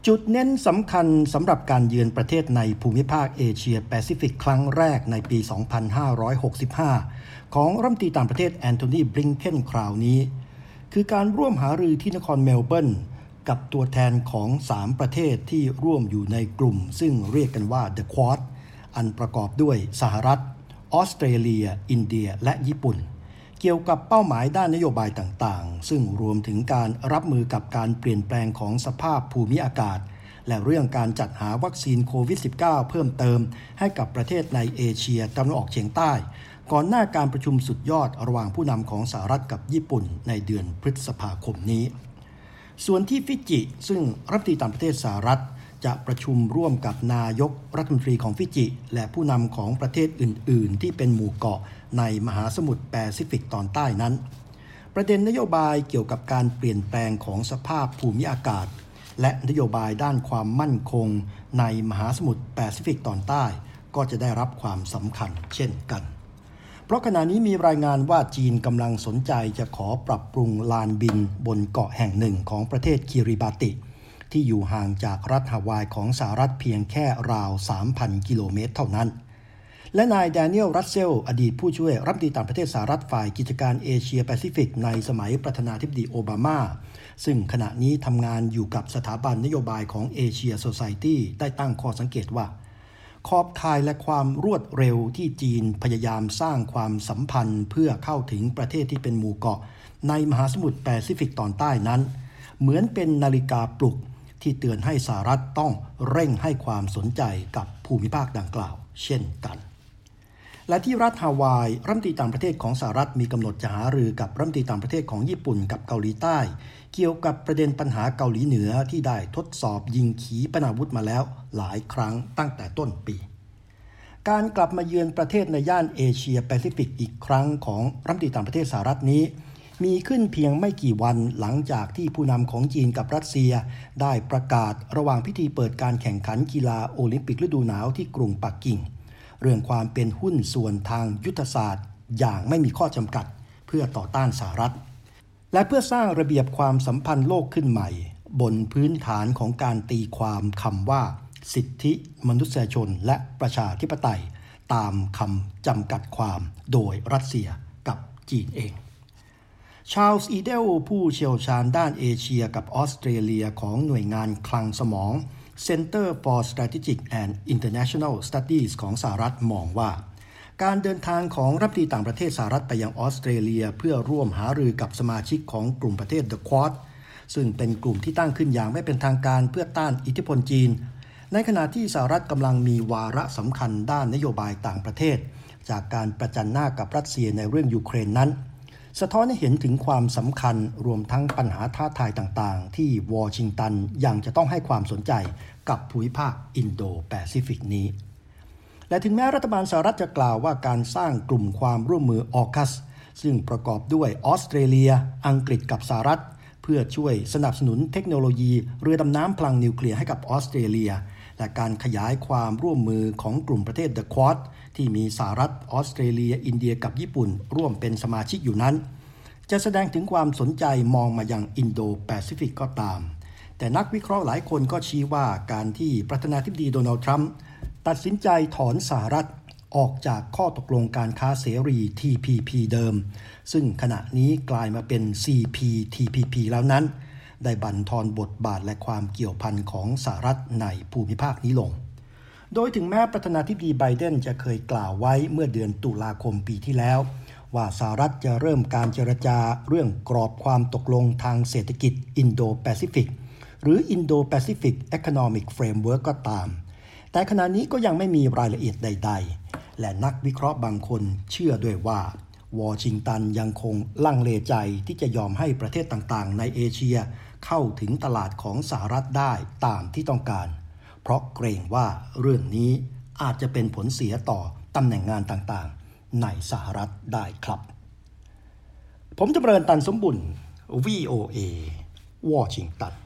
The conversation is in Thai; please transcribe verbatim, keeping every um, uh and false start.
จุดเน้นสำคัญสำหรับการเยือนประเทศในภูมิภาคเอเชียแปซิฟิกครั้งแรกในปี สองพันห้าร้อยหกสิบห้า ของรัฐมนตรีต่างประเทศแอนโทนี บลิงเคนคราวนี้คือการร่วมหารือที่นครเมลเบิร์นกับตัวแทนของสามประเทศที่ร่วมอยู่ในกลุ่มซึ่งเรียกกันว่า The Quad อันประกอบด้วยสหรัฐออสเตรเลียอินเดียและญี่ปุ่นเกี่ยวกับเป้าหมายด้านนโยบายต่างๆซึ่งรวมถึงการรับมือกับการเปลี่ยนแปลงของสภาพภูมิอากาศและเรื่องการจัดหาวัคซีนโควิด สิบเก้า เพิ่มเติมให้กับประเทศในเอเชียตะวันออกเฉียงใต้ก่อนหน้าการประชุมสุดยอดระหว่างผู้นำของสหรัฐกับญี่ปุ่นในเดือนพฤษภาคมนี้ส่วนที่ฟิจิซึ่งรัฐมนตรีต่างประเทศสหรัฐจะประชุมร่วมกับนายกรัฐมนตรีของฟิจิและผู้นำของประเทศอื่นๆที่เป็นหมู่เกาะในมหาสมุทรแปซิฟิกตอนใต้นั้นประเด็นนโยบายเกี่ยวกับการเปลี่ยนแปลงของสภาพภูมิอากาศและนโยบายด้านความมั่นคงในมหาสมุทรแปซิฟิกตอนใต้ก็จะได้รับความสำคัญเช่นกันเพราะขณะนี้มีรายงานว่าจีนกำลังสนใจจะขอปรับปรุงลานบินบนเกาะแห่งหนึ่งของประเทศคิริบาติที่อยู่ห่างจากรัฐฮาวายของสหรัฐเพียงแค่ราว สามพัน กิโลเมตรเท่านั้นและนายแดเนียล รัสเซลอดีตผู้ช่วยรัฐมนตรีต่างประเทศสหรัฐฝ่ายกิจการเอเชียแปซิฟิกในสมัยประธานาธิบดีโอบามาซึ่งขณะนี้ทำงานอยู่กับสถาบันนโยบายของเอเชียโซไซตี้ได้ตั้งข้อสังเกตว่าขอบข่ายและความรวดเร็วที่จีนพยายามสร้างความสัมพันธ์เพื่อเข้าถึงประเทศที่เป็นหมู่เกาะในมหาสมุทรแปซิฟิกตอนใต้นั้นเหมือนเป็นนาฬิกาปลุกที่เตือนให้สหรัฐต้องเร่งให้ความสนใจกับภูมิภาคดังกล่าวเช่นกันและที่รัฐฮาวายรัฐมนตรีต่างประเทศของสหรัฐมีกำหนดจะหารือกับรัฐมนตรีต่างประเทศของญี่ปุ่นกับเกาหลีใต้เกี่ยวกับประเด็นปัญหาเกาหลีเหนือที่ได้ทดสอบยิงขีปนาวุธมาแล้วหลายครั้งตั้งแต่ต้นปีการกลับมาเยือนประเทศในย่านเอเชียแปซิฟิกอีกครั้งของรัฐมนตรีต่างประเทศสหรัฐนี้มีขึ้นเพียงไม่กี่วันหลังจากที่ผู้นำของจีนกับรัสเซียได้ประกาศระหว่างพิธีเปิดการแข่งขันกีฬาโอลิมปิกฤดูหนาวที่กรุงปักกิ่งเรื่องความเป็นหุ้นส่วนทางยุทธศาสตร์อย่างไม่มีข้อจำกัดเพื่อต่อต้านสหรัฐและเพื่อสร้างระเบียบความสัมพันธ์โลกขึ้นใหม่บนพื้นฐานของการตีความคำว่าสิทธิมนุษยชนและประชาธิปไตยตามคำจำกัดความโดยรัสเซียกับจีนเองชาร์ลส์ อีเดลผู้เชี่ยวชาญด้านเอเชียกับออสเตรเลียของหน่วยงานคลังสมอง Center for Strategic and International Studies ของสหรัฐมองว่าการเดินทางของรัฐมนตรีต่างประเทศสหรัฐไปยังออสเตรเลียเพื่อร่วมหารือกับสมาชิกของกลุ่มประเทศ The Quad ซึ่งเป็นกลุ่มที่ตั้งขึ้นอย่างไม่เป็นทางการเพื่อต้านอิทธิพลจีนในขณะที่สหรัฐกำลังมีวาระสำคัญด้านนโยบายต่างประเทศจากการประจันหน้ากับรัสเซียในเรื่องยูเครนนั้นสะท้อนให้เห็นถึงความสำคัญรวมทั้งปัญหาท้าทายต่างๆที่วอชิงตันยังจะต้องให้ความสนใจกับภูมิภาคอินโดแปซิฟิกนี้และถึงแม้รัฐบาลสหรัฐจะกล่าวว่าการสร้างกลุ่มความร่วมมือออคัสซึ่งประกอบด้วยออสเตรเลียอังกฤษกับสหรัฐเพื่อช่วยสนับสนุนเทคโนโลยีเรือดำน้ำพลังนิวเคลียร์ให้กับออสเตรเลียและการขยายความร่วมมือของกลุ่มประเทศ The Quad ที่มีสหรัฐออสเตรเลียอินเดียกับญี่ปุ่นร่วมเป็นสมาชิกอยู่นั้นจะแสดงถึงความสนใจมองมายังอินโดแปซิฟิกก็ตามแต่นักวิเคราะห์หลายคนก็ชี้ว่าการที่ประธานาธิบดีโดนัลด์ทรัมป์ตัดสินใจถอนสหรัฐออกจากข้อตกลงการค้าเสรี ที พี พี เดิมซึ่งขณะนี้กลายมาเป็น ซี พี ที พี พี แล้วนั้นได้บั่นทอนบทบาทและความเกี่ยวพันของสหรัฐในภูมิภาคนี้ลงโดยถึงแม้ประธานาธิบดีไบเดนจะเคยกล่าวไว้เมื่อเดือนตุลาคมปีที่แล้วว่าสหรัฐจะเริ่มการเจรจาเรื่องกรอบความตกลงทางเศรษฐกิจอินโดแปซิฟิกหรือ Indo-Pacific Economic Framework ก็ตามแต่ขณะนี้ก็ยังไม่มีรายละเอียดใดๆและนักวิเคราะห์บางคนเชื่อด้วยว่าวอชิงตันยังคงลังเลใจที่จะยอมให้ประเทศต่างๆในเอเชียเข้าถึงตลาดของสหรัฐได้ตามที่ต้องการเพราะเกรงว่าเรื่องนี้อาจจะเป็นผลเสียต่อตำแหน่งงานต่างๆในสหรัฐได้ครับผมจำเริญตันสมบุญ วี โอ เอ วอชิงตัน